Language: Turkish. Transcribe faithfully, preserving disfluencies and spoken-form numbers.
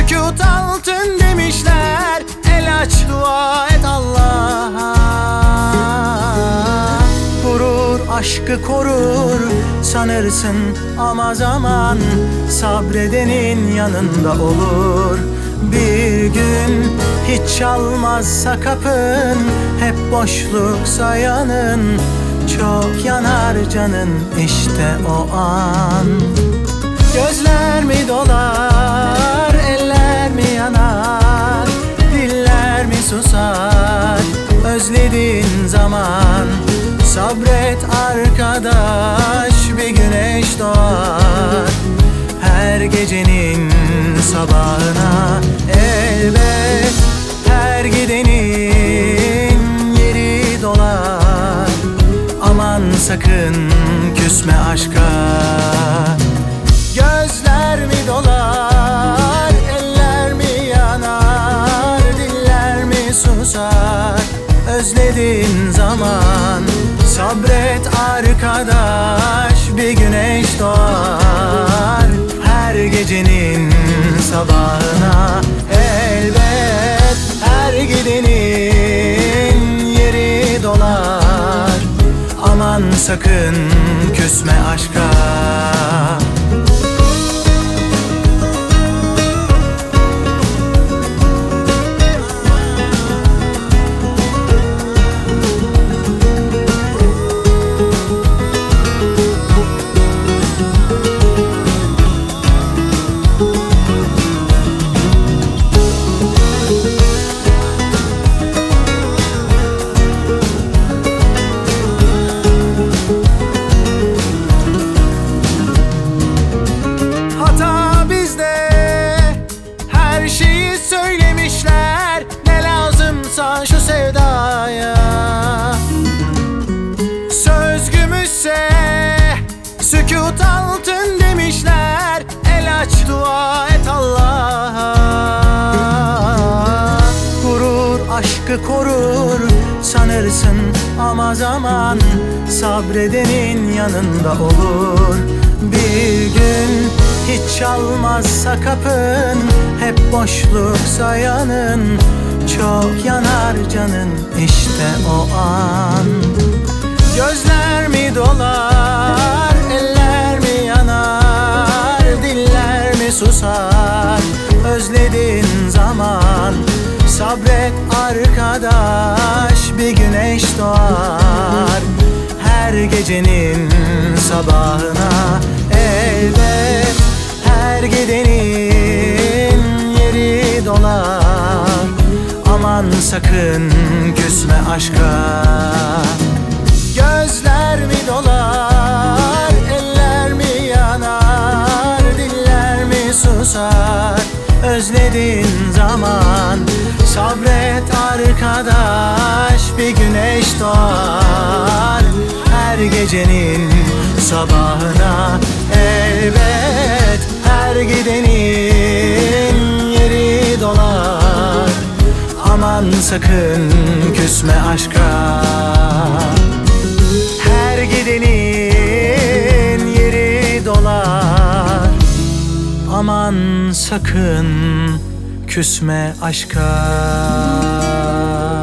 sükut altın demişler. El aç dua et Allah'a. Gurur aşkı korur sanırsın ama zaman sabredenin yanında olur. Bir gün hiç çalmazsa kapın, hep boşluksa yanın, çok yanar canın işte o an. Gözler mi dolar, eller mi yanar, diller mi susar özlediğin zaman? Sabret arkadaş, bir güneş doğar her gecenin sabahına. Elbet her gidenin yeri dolar. Aman sakın küsme aşka. Gözler mi dolar, eller mi yanar, diller mi susar özlediğin zaman? Sabret arkadaş, bir güneş doğar her gecenin sabahına. Elbet her gidenin yeri dolar. Aman sakın küsme aşka. Şu sevdaya söz gümüşse sükut altın demişler. El aç dua et Allah'a. Gurur aşkı korur sanırsın ama zaman sabredenin yanında olur. Bir gün hiç çalmazsa kapın, hep boşluksa yanın, çok yanar canın işte o an. Gözler mi dolar, eller mi yanar, diller mi susar özlediğin zaman? Sabret arkadaş, bir güneş doğar her gecenin sabahına. Elbet her gidenin yeri dolar. Aman sakın küsme aşka. Gözler mi dolar, eller mi yanar, diller mi susar özlediğin zaman? Sabret arkadaş, bir güneş doğar her gecenin sabahına. Elbet her gidenin yeri dolar. Aman sakın küsme aşka. Her gidenin yeri dolar. Aman sakın küsme aşka.